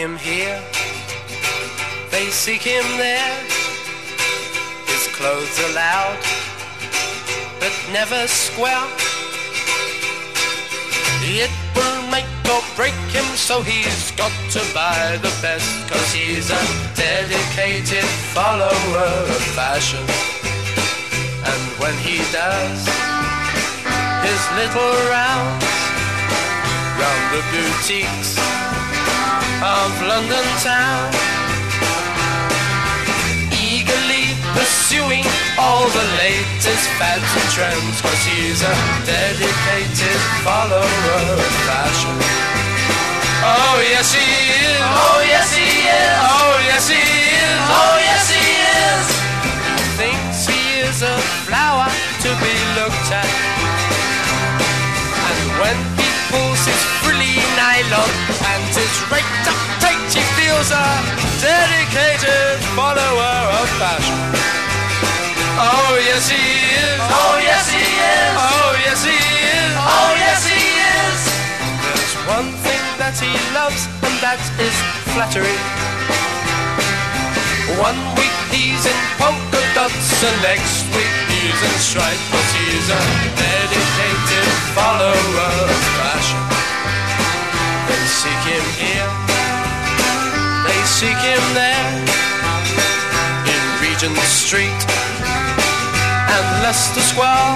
him here, they seek him there. His clothes are loud, but never square. It will make or break him, so he's got to buy the best, 'cause he's a dedicated follower of fashion. And when he does his little rounds round the boutiques of London town, eagerly pursuing all the latest fads and trends, 'cause he's a dedicated follower of fashion. Oh yes he is, oh yes he is, oh yes he is, oh yes he is. He thinks he is a flower to be looked at, and when he pulls his frilly nylon and his raked up tight, he feels a dedicated follower of fashion. Oh yes he is, oh yes he is, oh yes he is, oh yes he is. There's one thing that he loves, and that is flattery. One week he's in polka dots, and next week he's in stripes, but he's a dedicated follower of fashion. They seek him here, they seek him there, in Regent Street and Leicester Square.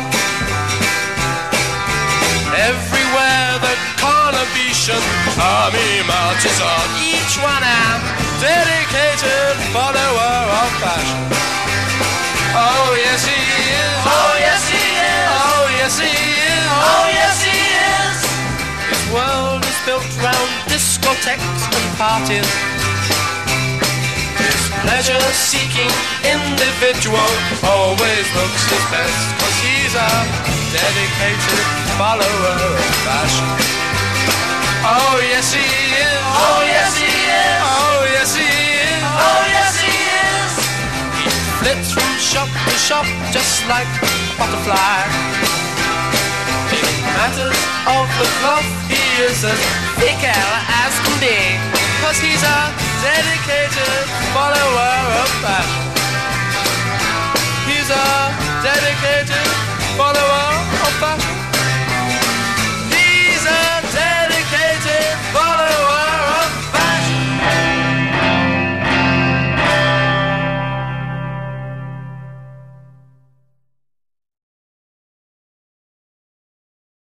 Everywhere the Carnabetian army marches on, each one a dedicated follower of fashion. Oh yes he is, oh yes he is, oh yes he is, oh yes he is. His world is built round discotheques and parties. His pleasure-seeking individual always looks his best, 'cause he's a dedicated follower of fashion. Oh yes he is, oh yes he is, oh yes he is, oh yes he is. He flits from shop to shop just like a butterfly. In matters of the cloth he is as fickle as can be, 'cause he's a dedicated follower of fashion. He's a dedicated